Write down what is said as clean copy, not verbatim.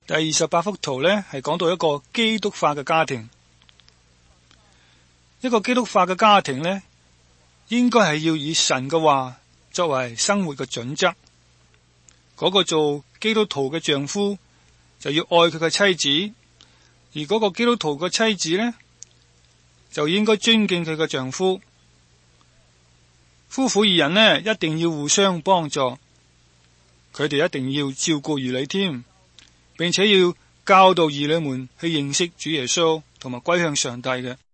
第28幅圖呢，係講到一個基督化嘅家庭。一個基督化嘅家庭呢，應該係要以神嘅話作為生活嘅準則。嗰個做基督徒嘅丈夫就要愛佢嘅妻子，而嗰個基督徒嘅妻子呢，就應該尊敬佢嘅丈夫。夫婦二人呢，一定要互相幫助，佢哋一定要照顧兒女添，並且要教導兒女們去認識主耶穌同埋歸向上帝嘅。